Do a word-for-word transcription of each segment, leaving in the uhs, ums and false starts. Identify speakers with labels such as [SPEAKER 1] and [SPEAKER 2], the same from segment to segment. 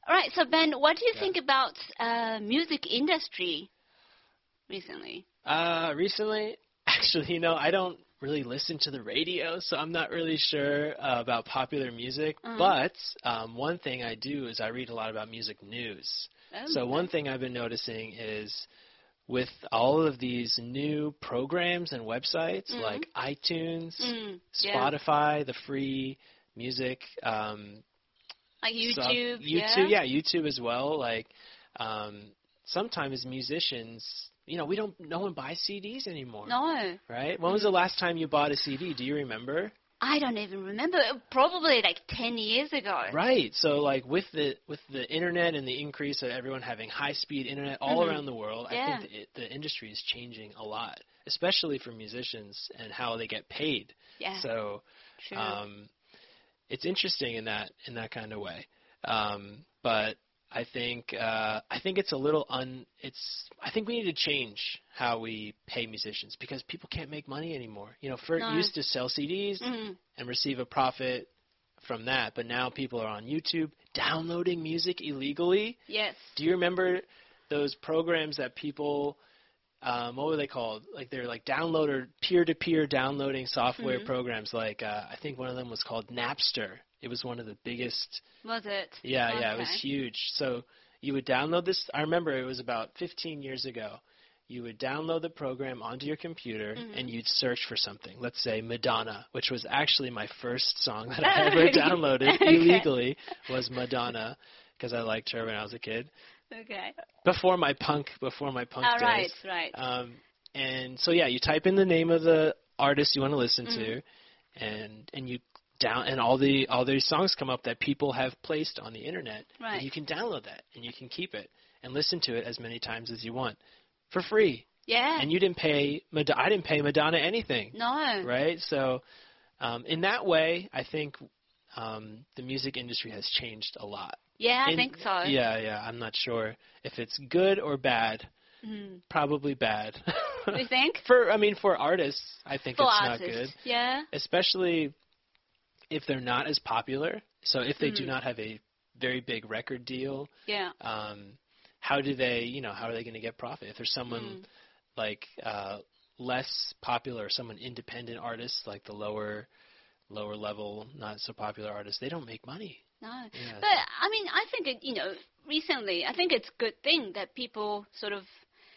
[SPEAKER 1] All right. So Ben, what do you
[SPEAKER 2] Yeah.
[SPEAKER 1] think about uh, music industry recently?
[SPEAKER 2] Uh, recently, actually, you know, I don't really listen to the radio, so I'm not really sure uh, about popular music.
[SPEAKER 1] Uh-huh.
[SPEAKER 2] But um, one thing I do is I read a lot about music news.
[SPEAKER 1] Oh,
[SPEAKER 2] So
[SPEAKER 1] okay.
[SPEAKER 2] one thing I've been noticing is with all of these new programs and websites
[SPEAKER 1] Mhm.
[SPEAKER 2] like iTunes,
[SPEAKER 1] Mm, yeah.
[SPEAKER 2] Spotify, the free music, um,
[SPEAKER 1] Like
[SPEAKER 2] stuff-
[SPEAKER 1] YouTube.
[SPEAKER 2] YouTube,
[SPEAKER 1] yeah.
[SPEAKER 2] yeah, YouTube as well. Like um, sometimes musicians, you know, we don't, no one buys C Ds anymore,
[SPEAKER 1] No,
[SPEAKER 2] right? When was the last time you bought a C D? Do you remember?
[SPEAKER 1] I don't even remember. Probably like ten years ago.
[SPEAKER 2] Right. So like with the with the internet and the increase of everyone having high speed internet all
[SPEAKER 1] Mhm.
[SPEAKER 2] around the world,
[SPEAKER 1] Yeah.
[SPEAKER 2] I think the, it, the industry is changing a lot, especially for musicians and how they get paid.
[SPEAKER 1] Yeah.
[SPEAKER 2] So
[SPEAKER 1] True.
[SPEAKER 2] um, it's interesting in that in that kind of way. Um, but I think uh, I think it's a little un. It's I think we need to change how we pay musicians because people can't make money anymore. You know, for
[SPEAKER 1] No.
[SPEAKER 2] used to sell C Ds
[SPEAKER 1] Mhm.
[SPEAKER 2] and receive a profit from that, but now people are on YouTube downloading music illegally.
[SPEAKER 1] Yes.
[SPEAKER 2] Do you remember those programs that people? Um, what were they called? Like they're like downloader peer-to-peer downloading software
[SPEAKER 1] Mhm.
[SPEAKER 2] programs. Like uh, I think one of them was called Napster. It was one of the biggest.
[SPEAKER 1] Was it?
[SPEAKER 2] Yeah, yeah, it was
[SPEAKER 1] Okay.
[SPEAKER 2] huge. So you would download this. I remember it was about fifteen years ago. You would download the program onto your computer
[SPEAKER 1] Mhm.
[SPEAKER 2] and you'd search for something. Let's say Madonna, which was actually my first song that I ever downloaded
[SPEAKER 1] Okay.
[SPEAKER 2] illegally, was Madonna because I liked her when I was a kid.
[SPEAKER 1] Okay.
[SPEAKER 2] Before my punk, before my punk
[SPEAKER 1] All
[SPEAKER 2] days.
[SPEAKER 1] right. Right.
[SPEAKER 2] Um, and so yeah, you type in the name of the artist you want to listen
[SPEAKER 1] Mhm.
[SPEAKER 2] to, and and you down and all the all these songs come up that people have placed on the internet,
[SPEAKER 1] Right.
[SPEAKER 2] and you can download that and you can keep it and listen to it as many times as you want for free.
[SPEAKER 1] Yeah.
[SPEAKER 2] And you didn't pay Madonna, I didn't pay Madonna anything,
[SPEAKER 1] No.
[SPEAKER 2] right? So um, in that way, I think um, the music industry has changed a lot.
[SPEAKER 1] Yeah, I
[SPEAKER 2] In-
[SPEAKER 1] think so.
[SPEAKER 2] Yeah, yeah. I'm not sure if it's good or bad.
[SPEAKER 1] Mhm.
[SPEAKER 2] Probably bad.
[SPEAKER 1] You think?
[SPEAKER 2] For I mean, for artists, I think
[SPEAKER 1] For
[SPEAKER 2] it's
[SPEAKER 1] artists.
[SPEAKER 2] not good,
[SPEAKER 1] Yeah.
[SPEAKER 2] especially if they're not as popular. So if they do
[SPEAKER 1] Mhm.
[SPEAKER 2] not have a very big record deal,
[SPEAKER 1] Yeah.
[SPEAKER 2] um, how do they, you know, how are they going to get profit? If there's someone
[SPEAKER 1] Mm.
[SPEAKER 2] like uh, less popular, someone independent artists like the lower, lower level, not so popular artists, they don't make money.
[SPEAKER 1] No.
[SPEAKER 2] Yeah.
[SPEAKER 1] But I mean, I think it, you know, recently, I think it's a good thing that people sort of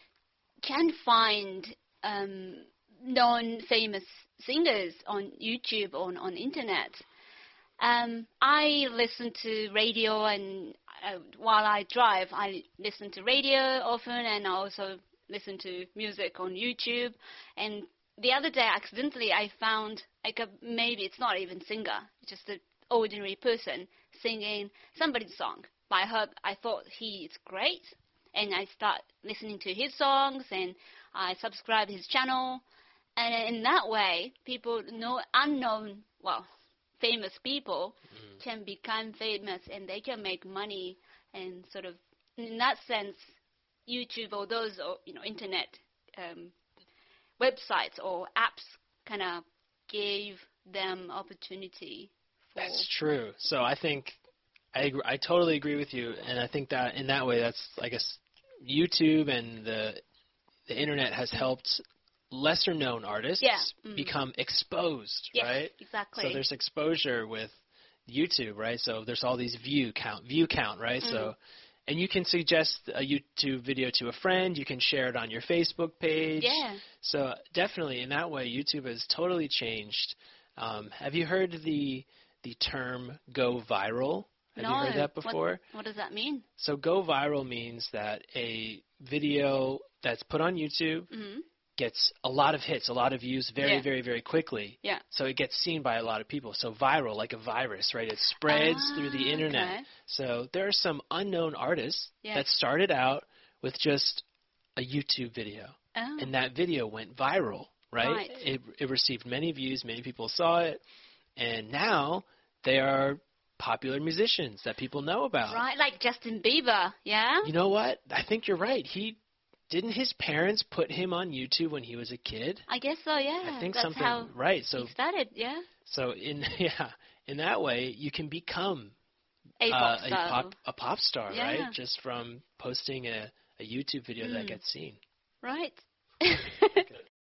[SPEAKER 1] can find um, known famous singers on YouTube or on, on internet. Um, I listen to radio, and uh, while I drive, I listen to radio often, and I also listen to music on YouTube. And the other day, accidentally, I found like a maybe it's not even singer, it's just an ordinary person singing somebody's song. But I heard, I thought he is great, and I start listening to his songs, and I subscribe his channel, and in that way, people know unknown, well, famous people
[SPEAKER 2] Mm.
[SPEAKER 1] can become famous, and they can make money, and sort of in that sense, YouTube or those or you know internet um, websites or apps kind of gave them opportunity. For
[SPEAKER 2] That's true. So I think I agree, I totally agree with you, and I think that in that way, that's I guess YouTube and the the internet has helped lesser known artists
[SPEAKER 1] Yeah. Mm.
[SPEAKER 2] become exposed,
[SPEAKER 1] yes,
[SPEAKER 2] right?
[SPEAKER 1] exactly.
[SPEAKER 2] So there's exposure with YouTube, right? So there's all these view count, view count, right?
[SPEAKER 1] Mm.
[SPEAKER 2] So, and you can suggest a YouTube video to a friend. You can share it on your Facebook page.
[SPEAKER 1] yeah.
[SPEAKER 2] So definitely in that way, YouTube has totally changed. Um, have you heard the the term "go viral"? Have
[SPEAKER 1] no.
[SPEAKER 2] you heard that
[SPEAKER 1] What-
[SPEAKER 2] before?
[SPEAKER 1] What, does that mean?
[SPEAKER 2] So go viral means that a video that's put on YouTube
[SPEAKER 1] Mm-hmm.
[SPEAKER 2] gets a lot of hits, a lot of views very,
[SPEAKER 1] Yeah.
[SPEAKER 2] very, very quickly.
[SPEAKER 1] Yeah.
[SPEAKER 2] So it gets seen by a lot of people. So viral, like a virus, right? It spreads through the
[SPEAKER 1] Ah,
[SPEAKER 2] internet.
[SPEAKER 1] okay.
[SPEAKER 2] So there are some unknown artists
[SPEAKER 1] Yeah.
[SPEAKER 2] that started out with just a YouTube video.
[SPEAKER 1] Oh.
[SPEAKER 2] And that video went viral, right?
[SPEAKER 1] Right.
[SPEAKER 2] It, it received many views, many people saw it. And now they are popular musicians that people know about.
[SPEAKER 1] Right, like Justin Bieber, yeah?
[SPEAKER 2] You know what? I think you're right. He didn't his parents put him on YouTube when he was a kid?
[SPEAKER 1] I guess so, yeah.
[SPEAKER 2] I think
[SPEAKER 1] That's
[SPEAKER 2] something
[SPEAKER 1] how
[SPEAKER 2] right. So
[SPEAKER 1] he started, yeah.
[SPEAKER 2] so in yeah, in that way you can become
[SPEAKER 1] A
[SPEAKER 2] uh,
[SPEAKER 1] pop
[SPEAKER 2] a
[SPEAKER 1] star.
[SPEAKER 2] pop a pop star,
[SPEAKER 1] Yeah.
[SPEAKER 2] right? Just from posting a, a YouTube video
[SPEAKER 1] Mm.
[SPEAKER 2] that gets seen.
[SPEAKER 1] Right.